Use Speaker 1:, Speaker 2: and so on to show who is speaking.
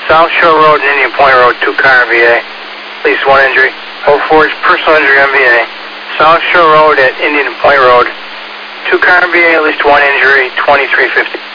Speaker 1: South Shore Road and Indian Point Road, 2-car MVA. At least 1 injury. 04 is personal injury MVA. South Shore Road at Indian Point Road, 2-car MVA, at least 1 injury, 2350.